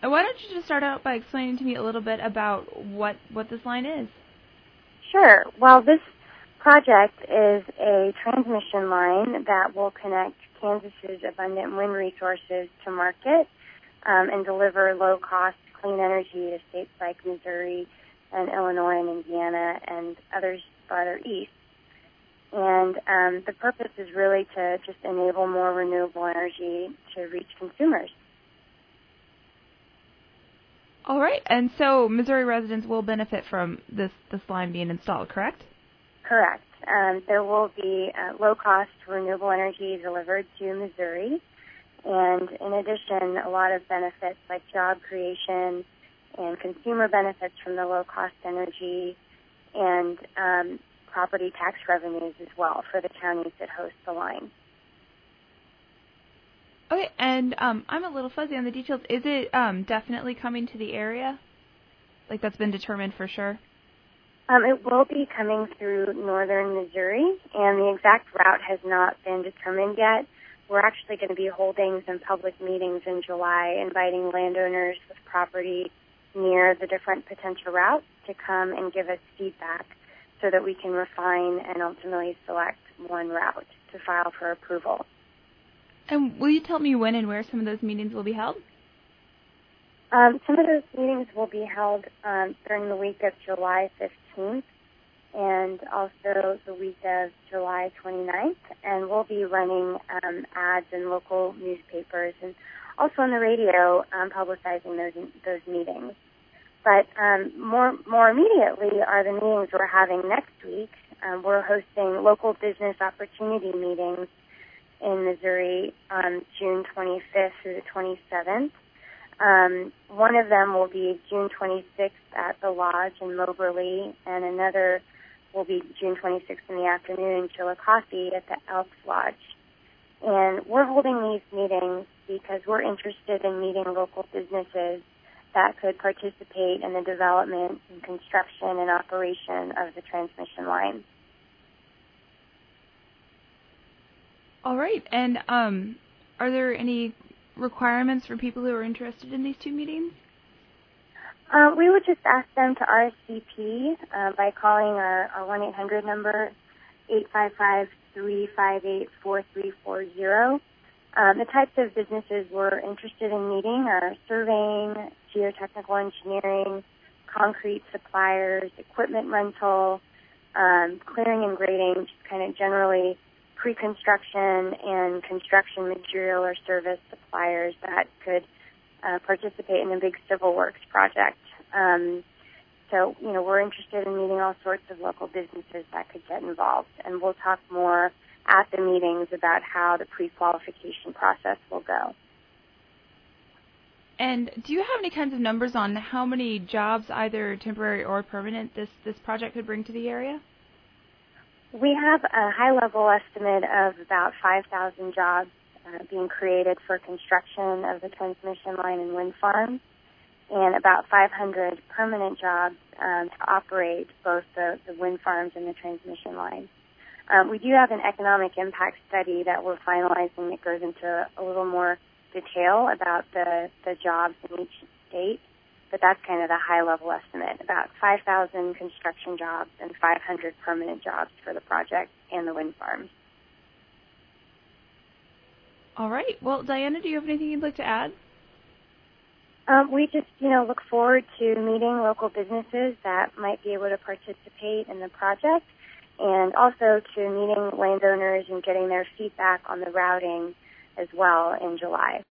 Why don't you just start out by explaining to me a little bit about what this line is? Sure. Well, this project is a transmission line that will connect Kansas's abundant wind resources to market and deliver low-cost clean energy to states like Missouri and Illinois and Indiana and others farther east. And the purpose is really to just enable more renewable energy to reach consumers. All right. And so Missouri residents will benefit from this line being installed, correct? Correct. There will be low-cost renewable energy delivered to Missouri. And in addition, a lot of benefits like job creation and consumer benefits from the low-cost energy and property tax revenues as well for the counties that host the line. Okay, and I'm a little fuzzy on the details. Is it definitely coming to the area? Like that's been determined for sure? It will be coming through northern Missouri, and the exact route has not been determined yet. We're actually going to be holding some public meetings in July, inviting landowners with property near the different potential routes to come and give us feedback so that we can refine and ultimately select one route to file for approval. And will you tell me when and where some of those meetings will be held? Some of those meetings will be held during the week of July 15th and also the week of July 29th, and we'll be running ads in local newspapers and also on the radio publicizing those meetings. But more immediately are the meetings we're having next week. We're hosting local business opportunity meetings in Missouri on June 25th through the 27th. One of them will be June 26th at the Lodge in Moberly, and another will be June 26th in the afternoon in Chillicothe at the Elks Lodge. And we're holding these meetings because we're interested in meeting local businesses that could participate in the development and construction and operation of the transmission line. All right. And are there any requirements for people who are interested in these two meetings? We would just ask them to RSVP by calling our 1-800 number, 855-358-4340. The types of businesses we're interested in meeting are surveying, geotechnical engineering, concrete suppliers, equipment rental, clearing and grading, just kind of generally pre-construction and construction material or service suppliers that could participate in a big civil works project. So, we're interested in meeting all sorts of local businesses that could get involved, and we'll talk more at the meetings about how the pre-qualification process will go. And do you have any kinds of numbers on how many jobs, either temporary or permanent, this project could bring to the area? We have a high-level estimate of about 5,000 jobs being created for construction of the transmission line and wind farms, and about 500 permanent jobs to operate both the wind farms and the transmission line. We do have an economic impact study that we're finalizing that goes into a little more detail about the jobs in each state, but that's kind of the high-level estimate, about 5,000 construction jobs and 500 permanent jobs for the project and the wind farms. All right. Well, Diana, do you have anything you'd like to add? We just, look forward to meeting local businesses that might be able to participate in the project, and also to meeting landowners and getting their feedback on the routing as well in July.